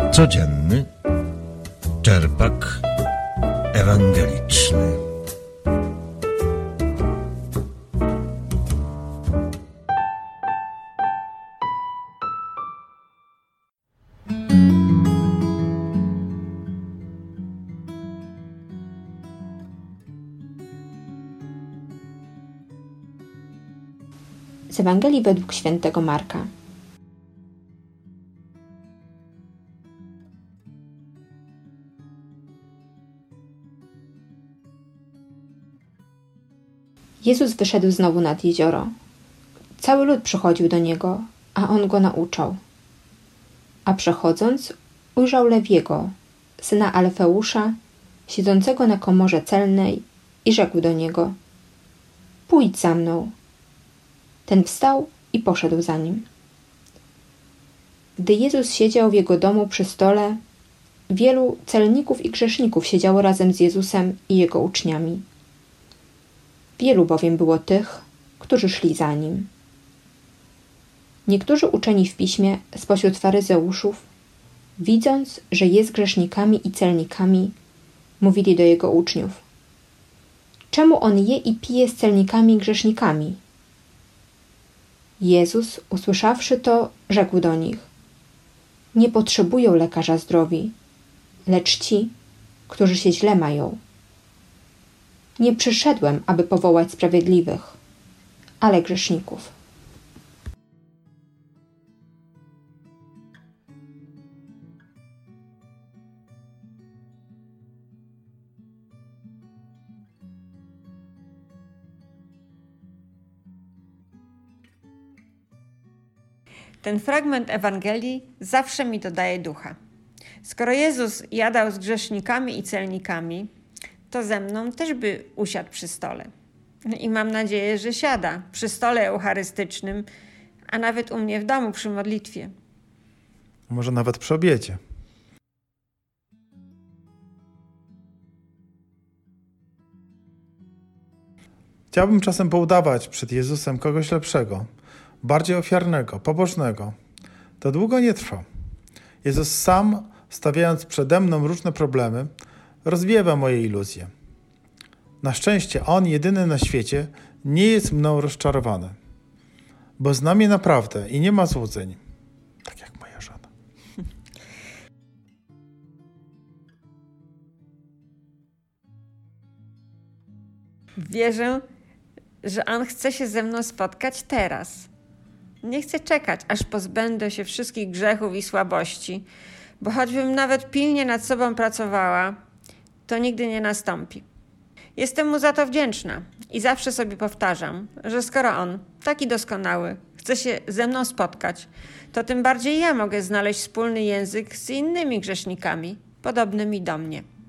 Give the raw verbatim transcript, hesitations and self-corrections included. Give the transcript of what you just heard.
Codzienny czerpak ewangeliczny. Z Ewangelii według świętego Marka. Jezus wyszedł znowu nad jezioro. Cały lud przychodził do Niego, a On go nauczał. A przechodząc, ujrzał Lewiego, syna Alfeusza, siedzącego na komorze celnej i rzekł do Niego: „Pójdź za mną”. Ten wstał i poszedł za nim. Gdy Jezus siedział w Jego domu przy stole, wielu celników i grzeszników siedziało razem z Jezusem i Jego uczniami. Wielu bowiem było tych, którzy szli za Nim. Niektórzy uczeni w piśmie spośród faryzeuszów, widząc, że jest grzesznikami i celnikami, mówili do Jego uczniów: „Czemu On je i pije z celnikami i grzesznikami?” Jezus, usłyszawszy to, rzekł do nich: „Nie potrzebują lekarza zdrowi, lecz ci, którzy się źle mają. Nie przyszedłem, aby powołać sprawiedliwych, ale grzeszników”. Ten fragment Ewangelii zawsze mi dodaje ducha. Skoro Jezus jadał z grzesznikami i celnikami, to ze mną też by usiadł przy stole. I mam nadzieję, że siada przy stole eucharystycznym, a nawet u mnie w domu przy modlitwie. Może nawet przy obiedzie. Chciałbym czasem poudawać przed Jezusem kogoś lepszego, bardziej ofiarnego, pobożnego. To długo nie trwa. Jezus sam, stawiając przede mną różne problemy, rozwiewa moje iluzje. Na szczęście On, jedyny na świecie, nie jest mną rozczarowany, bo zna mnie naprawdę i nie ma złudzeń, tak jak moja żona. Wierzę, że On chce się ze mną spotkać teraz. Nie chcę czekać, aż pozbędę się wszystkich grzechów i słabości, bo choćbym nawet pilnie nad sobą pracowała, to nigdy nie nastąpi. Jestem Mu za to wdzięczna i zawsze sobie powtarzam, że skoro On, taki doskonały, chce się ze mną spotkać, to tym bardziej ja mogę znaleźć wspólny język z innymi grzesznikami, podobnymi do mnie.